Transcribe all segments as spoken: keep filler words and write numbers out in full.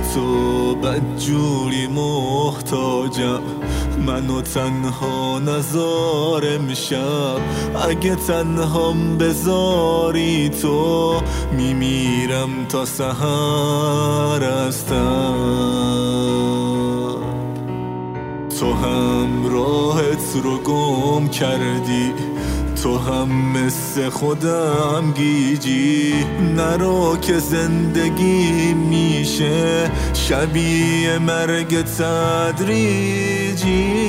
تو بدجوری محتاجم، منو تنها نذار امشب. اگه تنهام بذاری تو میمیرم تا سحر هستم. تو هم راهت رو گم کردی، تو هم مثل خودم گیجی. نرو که زندگی میشه شبیه مرگ تدریجی.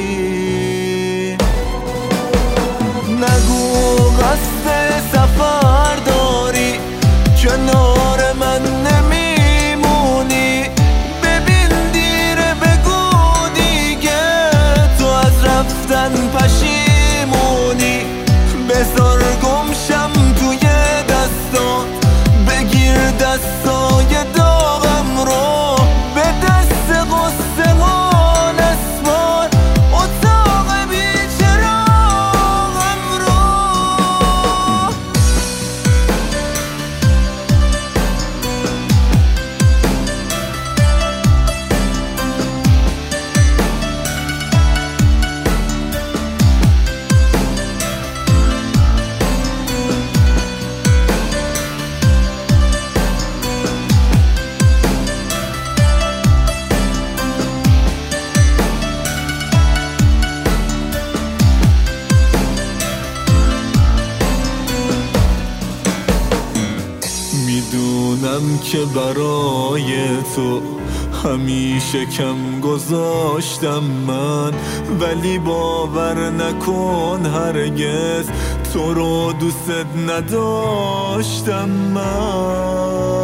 نگو قصد سفر داری، کنار من نمیمونی. ببین دیره بگو دیگه تو از رفتن پشیمونی. بذار گمشم توی دستات، بگیر دستای داغم رو، به دست غصه و نسوار اتاق بیچراغم رو. میدونم که برای تو همیشه کم گذاشتم من، ولی باور نکن هرگز تو رو دوست نداشتم من.